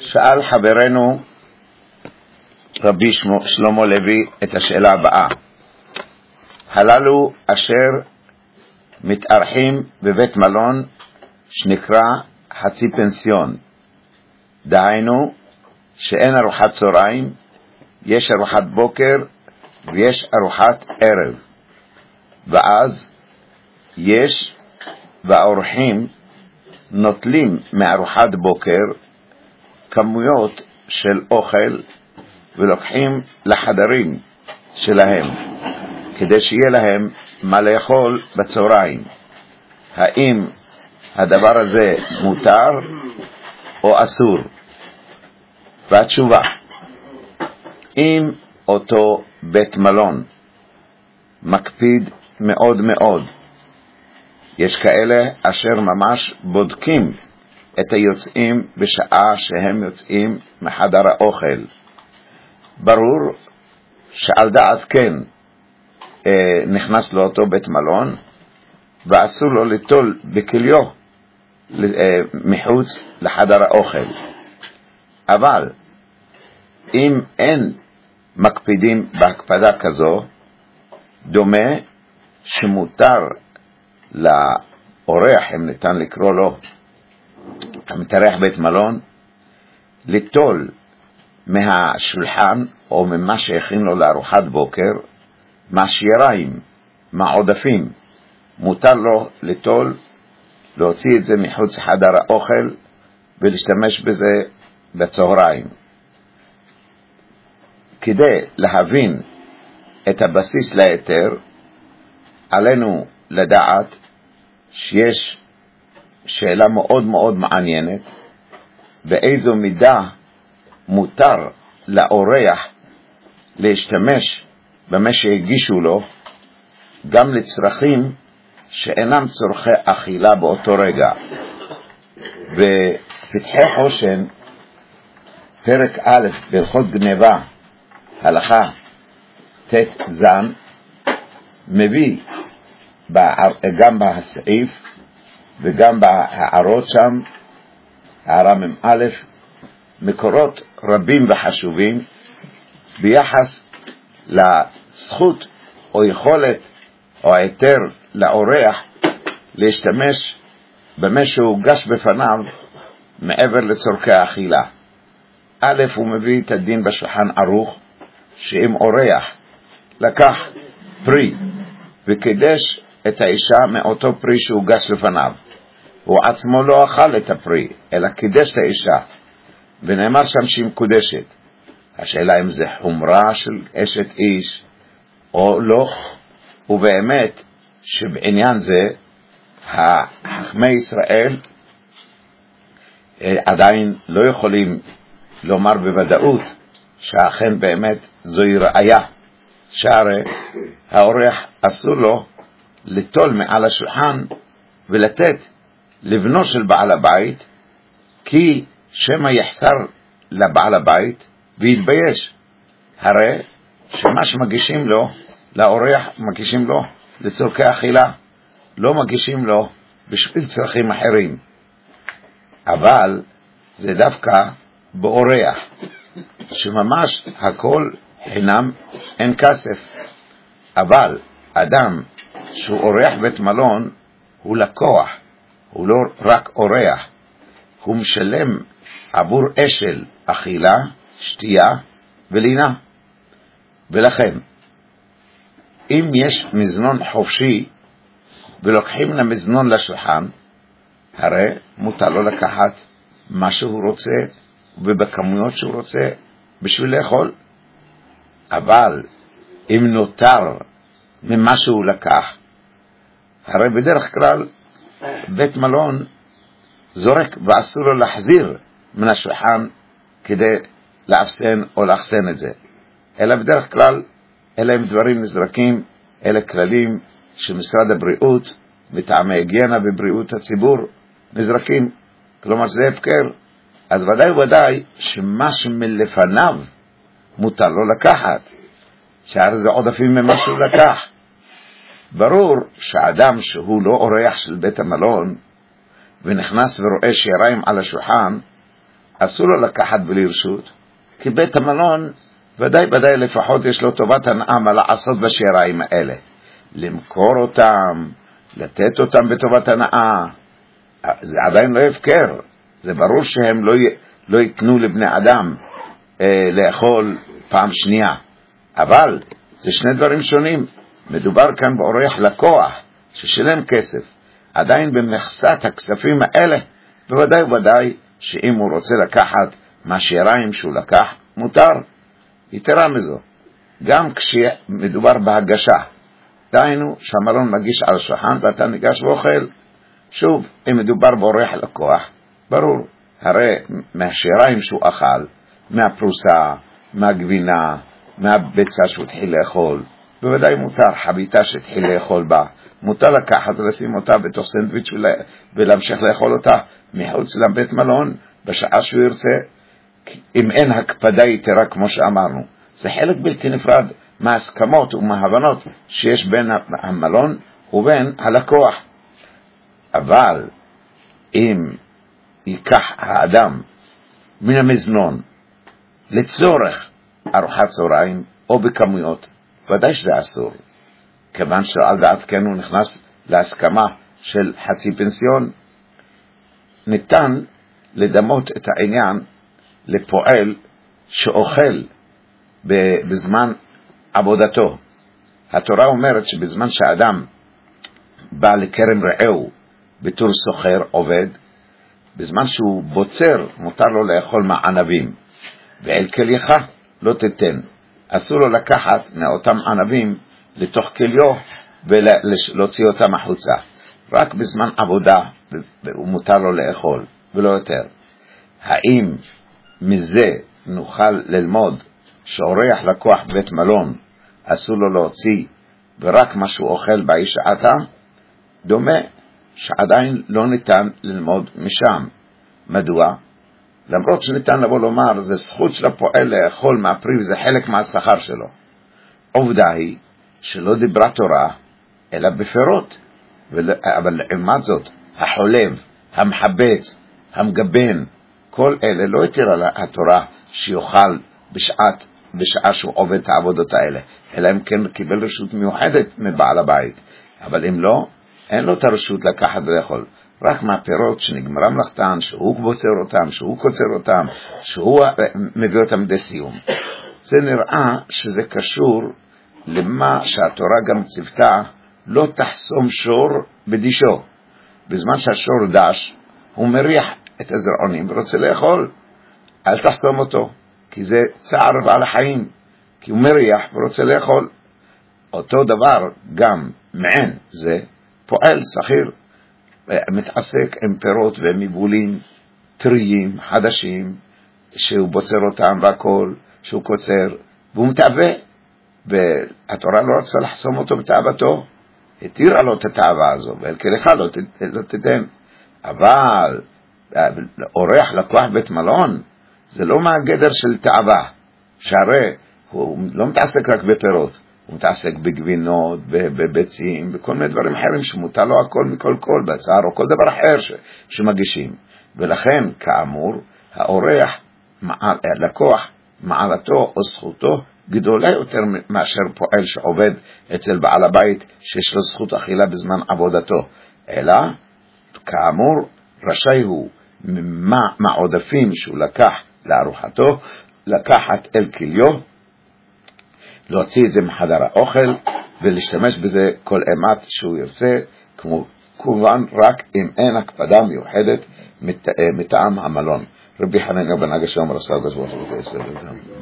שאל חברנו רבי שלמה לוי את השאלה הבאה: הללו אשר מתארחים בבית מלון שנקרא חצי פנסיון, דהיינו שאין ארוחת צהריים, יש ארוחת בוקר ויש ארוחת ערב, ואז יש והאורחים נוטלים מארוחת בוקר כמויות של אוכל ולוקחים לחדרים שלהם כדי שיהיה להם מה לאכול בצהריים. האם הדבר הזה מותר או אסור? והתשובה: אם אותו בית מלון מקפיד מאוד מאוד, יש כאלה אשר ממש בודקים את היוצאים בשעה שהם יוצאים מחדר האוכל, ברור שעל דעת כן נכנס לאותו בית מלון ואסור לו ליטול בכליו מחוץ לחדר האוכל. אבל אם אין מקפידים בהקפדה כזו, דומה שמותר לאורח, אם ניתן לקרוא לו המתארח בית מלון, ליטול מהשולחן או ממה שהכין לו לארוחת בוקר מהשייריים, מהעודפים, מותר לו ליטול, להוציא את זה מחוץ לחדר האוכל ולהשתמש בזה בצהריים. כדי להבין את הבסיס להיתר, עלינו לדעת שיש שאלה מאוד מאוד מעניינת: באיזו מידה מותר לאורח להשתמש במה שהגישו לו גם לצרכים שאינם צורכי אכילה באותו רגע. בפתחי חושן פרק א' בהלכות גניבה הלכה ת' זן מביא גם בסעיף וגם בהערות שם, הערה מ"א, מקורות רבים וחשובים ביחס לזכות או יכולת או היתר לאורח להשתמש במה שהוגש בפניו מעבר לצורכי האכילה. א', הוא מביא את הדין בשולחן ערוך, שאם אורח לקח פרי וקידש את האישה מאותו פרי שהוגש לפניו, הוא עצמו לא אכל את הפרי אלא קידש את האישה ונאמר שם שהיא מקודשת, השאלה אם זה חומרה של אשת איש או לא. ובאמת שבעניין זה חכמי ישראל עדיין לא יכולים לומר בוודאות שאכן באמת זוהי ראיה, שהרי האורח אסור לו ליטול מעל השולחן ולתת לבנו של בעל הבית, כי שמא יחסר לבעל הבית ויתבייש. הרי שמה שמגישים לו לאורח מגישים לו לצורכי אכילה, לא מגישים לו בשביל צרכים אחרים. אבל זה דווקא באורח שממש הכל חינם, אין כסף. אבל אדם שהוא אורח בית מלון הוא לקוח, הוא לא רק אורח, הוא משלם עבור אשל אכילה, שתייה ולינה. ולכן אם יש מזנון חופשי ולוקחים למזנון לשולחן, הרי מותר לו לקחת מה שהוא רוצה ובכמויות שהוא רוצה בשביל לאכול. אבל אם נותר ממה שהוא לקח, הרי בדרך כלל בית מלון זורק ואסור לו להחזיר מן השולחן כדי לאפסן או לאחסן את זה, אלא בדרך כלל אלה הם דברים נזרקים, אלה כללים שמשרד הבריאות מטעמי היגיינה ובריאות הציבור נזרקים, כלומר זה הפקר. אז ודאי שמה שמלפניו מותר לו לקחת, שהרי זה עודפים ממה שהוא לקח. ברור שאדם שהוא לא אורח של בית המלון ונכנס ורואה שיריים על השולחן, אסור לו לקחת בלי רשות, כי בית המלון ודאי לפחות יש לו טובת הנאה מה לעשות בשיריים האלה, למכור אותם, לתת אותם בטובת הנאה. זה עדיין לא הפקר, זה ברור שהם לא ייתנו לבני אדם לאכול פעם שנייה, אבל זה שני דברים שונים. מדובר כאן באורח לקוח ששילם כסף, עדיין במכסת הכספים האלה בוודאי שאם הוא רוצה לקחת מהשיריים שהוא לקח מותר. יתרה מזו, גם כשמדובר בהגשה, דהיינו שהמלון מגיש על השולחן ואתה ניגש ואוכל, שוב, אם מדובר באורח לקוח, ברור, הרי מהשיריים שהוא אכל, מהפרוסה, מהגבינה, מהביצה שהוא התחיל לאכול, בוודאי מותר, חביתה שהתחיל לאכול בה, מותר לקחת ולשים אותה בתוך סנדוויץ' ולהמשיך לאכול אותה מחוץ לבית מלון בשעה שהוא ירצה, אם אין הקפדה יתרה כמו שאמרנו. זה חלק בלתי נפרד מההסכמות ומההבנות שיש בין המלון ובין הלקוח. אבל אם ייקח האדם מן המזנון לצורך ארוחת צהריים או בכמויות, ודאי שזה אסור, כיוון שעל דעת כן הוא נכנס להסכמה של חצי פנסיון. ניתן לדמות את העניין לפועל שאוכל בזמן עבודתו. התורה אומרת שבזמן שהאדם בא לכרם רעהו בתור סוחר עובד, בזמן שהוא בוצר מותר לו לאכול מענבים, ואל כליך לא תתן. אסור לו לקחת מאותם ענבים לתוך כליו ולהוציא אותם החוצה. רק בזמן עבודה הוא מותר לו לאכול ולא יותר. האם מזה נוכל ללמוד שאורח לקוח בית מלון אסור לו להוציא ורק מה שהוא אוכל באי שעתה? דומה שעדיין לא ניתן ללמוד משם. מדוע? למרות שניתן לבוא לומר זה זכות של הפועל לאכול מהפרי וזה חלק מהשכר שלו. עובדה היא שלא דיברה תורה אלא בפירות, אבל לעומת זאת החולב, המחבץ, המגבן, כל אלה לא התירה התורה שיוכל בשעה שהוא עובד את העבודות האלה, אלא אם כן קיבל רשות מיוחדת מבעל הבית. אבל אם לא, אין לו את הרשות לקחת ולאכול רק מהפירות שנגמרה מלאכתן, שהוא בוצר אותם, שהוא קוצר אותם, שהוא מביא אותם לסיום. זה נראה שזה קשור למה שהתורה גם צפתה, לא תחסום שור בדישו. בזמן שהשור דש, הוא מריח את הזרעונים ורוצה לאכול, אל תחסום אותו, כי זה צער בעל החיים, כי הוא מריח ורוצה לאכול. אותו דבר גם מעין זה פועל שכיר, מתעסק עם פירות ומיבולים טריים חדשים שהוא בוצר אותם והכל, שהוא קוצר והוא מתאווה, והתורה לא רצה לחסום אותו בתאוותו, התירה לו את התאווה הזו, ואלכלך לא תיתן. אבל אורח לקוח בית מלון זה לא מהגדר של תאווה, שהרי הוא לא מתעסק רק בפירות, הוא מתעסק בגבינות, בביצים, בכל מיני דברים אחרים שמותר לו הכל מכל כל, בשר או כל דבר אחר שמגישים. ולכן כאמור האורח לקוח מעלתו או זכותו גדולה יותר מאשר פועל שעובד אצל בעל הבית שיש לו זכות אכילה בזמן עבודתו, אלא כאמור רשאי הוא מהעודפים שהוא לקח לארוחתו לקחת אל כליו, להוציא את זה מחדר האוכל ולהשתמש בזה כל אימת שהוא ירצה, כמובן רק אם אין הקפדה מיוחדת מטעם המלון. רבי חנניה בן הגשם רס"ג